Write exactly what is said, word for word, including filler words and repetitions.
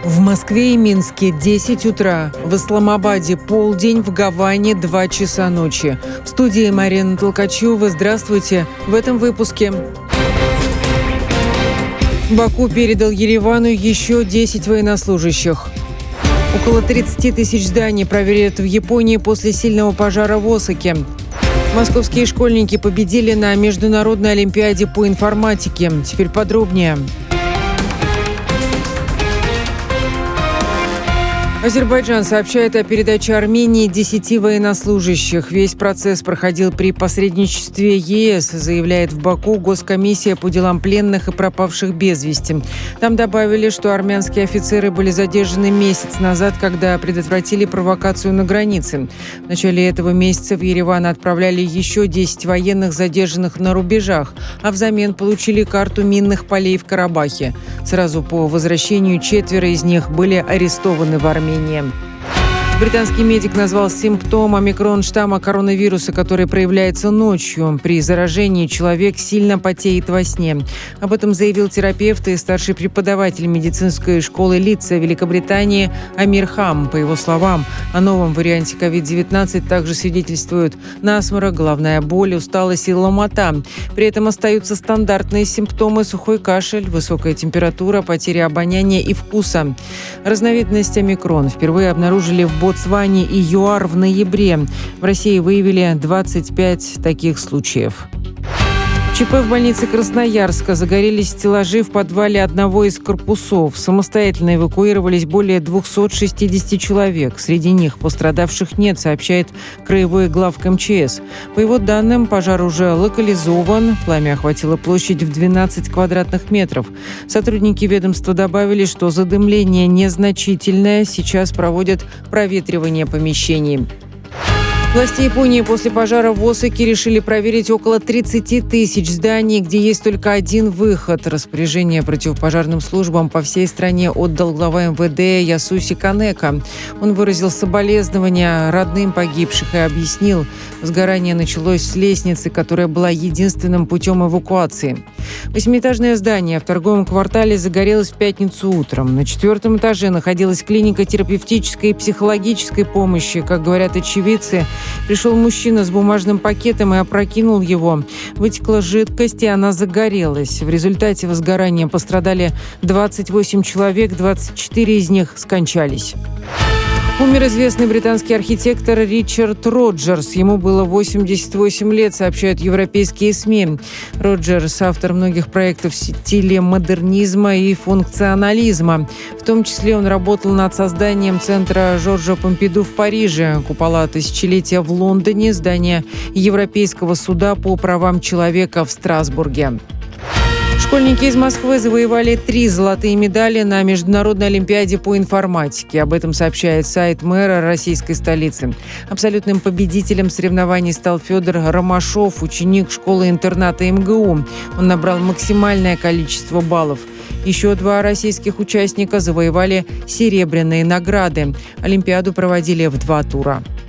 В Москве и Минске десять утра, в Исламабаде полдень, в Гаване два часа ночи. В студии Марина Толкачева. Здравствуйте. В этом выпуске. Баку передал Еревану еще десять военнослужащих. Около тридцати тысяч зданий проверят в Японии после сильного пожара в Осаке. Московские школьники победили на Международной олимпиаде по информатике. Теперь подробнее. Азербайджан сообщает о передаче Армении десяти военнослужащих. Весь процесс проходил при посредничестве ЕС, заявляет в Баку Госкомиссия по делам пленных и пропавших без вести. Там добавили, что армянские офицеры были задержаны месяц назад, когда предотвратили провокацию на границе. В начале этого месяца в Ереван отправляли еще десять военных, задержанных на рубежах, а взамен получили карту минных полей в Карабахе. Сразу по возвращению четверо из них были арестованы в Армении. Британский медик назвал симптом омикрон-штамма коронавируса, который проявляется ночью. При заражении человек сильно потеет во сне. Об этом заявил терапевт и старший преподаватель медицинской школы Лидса Великобритании Амир Хам. По его словам, о новом варианте ковид девятнадцать также свидетельствуют насморк, головная боль, усталость и ломота. При этом остаются стандартные симптомы: сухой кашель, высокая температура, потеря обоняния и вкуса. Разновидность омикрон впервые обнаружили в Ботсване и ЮАР в ноябре. В России выявили двадцать пять таких случаев. ЧП в больнице Красноярска. Загорелись стеллажи в подвале одного из корпусов. Самостоятельно эвакуировались более двухсот шестидесяти человек. Среди них пострадавших нет, сообщает краевой главк МЧС. По его данным, пожар уже локализован. Пламя охватило площадь в двенадцать квадратных метров. Сотрудники ведомства добавили, что задымление незначительное. Сейчас проводят проветривание помещений. Власти Японии после пожара в Осаке решили проверить около тридцати тысяч зданий, где есть только один выход. Распоряжение противопожарным службам по всей стране отдал глава МВД Ясуси Канека. Он выразил соболезнования родным погибших и объяснил, сгорание началось с лестницы, которая была единственным путем эвакуации. Восьмиэтажное здание в торговом квартале загорелось в пятницу утром. На четвертом этаже находилась клиника терапевтической и психологической помощи. Как говорят очевидцы, пришел мужчина с бумажным пакетом и опрокинул его. Вытекла жидкость, и она загорелась. В результате возгорания пострадали двадцать восемь человек, двадцать четыре из них скончались. Умер известный британский архитектор Ричард Роджерс. Ему было восемьдесят восемь лет, сообщают европейские СМИ. Роджерс – автор многих проектов в стиле модернизма и функционализма. В том числе он работал над созданием центра Жоржа Помпиду в Париже, купола тысячелетия в Лондоне, здание Европейского суда по правам человека в Страсбурге. Школьники из Москвы завоевали три золотые медали на Международной олимпиаде по информатике. Об этом сообщает сайт мэра российской столицы. Абсолютным победителем соревнований стал Федор Ромашов, ученик школы-интерната МГУ. Он набрал максимальное количество баллов. Еще два российских участника завоевали серебряные награды. Олимпиаду проводили в два тура.